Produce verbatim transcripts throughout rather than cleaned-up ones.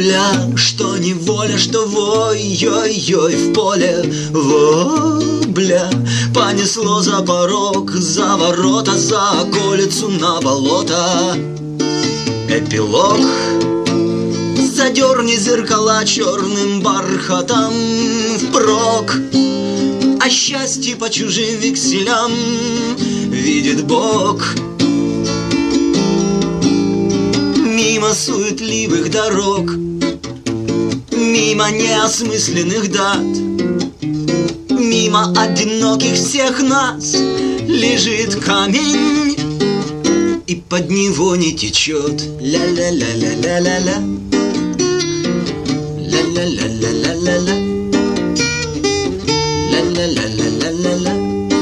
Вопля, что неволя, что вой-ой-ой в поле. Вопля, понесло за порог, за ворота, за околицу, на болото. Эпилог. Задерни зеркала черным бархатом впрок, а счастье по чужим векселям видит Бог. Мимо суетливых дорог, мимо неосмысленных дат, мимо одиноких всех нас лежит камень, и под него не течет ля-ля-ля-ля-ля-ля-ля, ля-ля-ля-ля-ля-ля-ля, ля-ля-ля-ля-ля-ля-ля.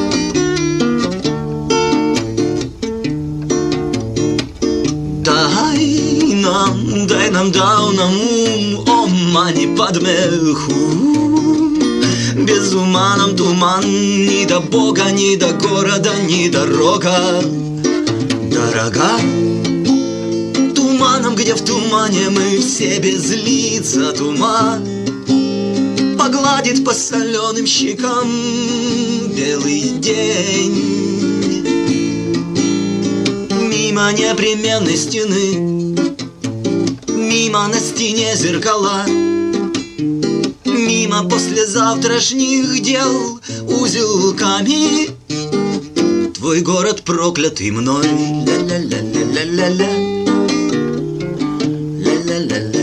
Дай нам, дай нам дауном ум, о мани падмеху. Без ума нам туман, ни до Бога, ни до города, ни дорога дорога. Туманом, где в тумане мы все без лица. Туман погладит по соленым щекам белый день. Мимо непременной стены, мимо на стене зеркала, мимо послезавтрашних дел узелками. Твой город проклятый мной, ля-ля-ля-ля-ля-ля-ля, ля-ля-ля-ля.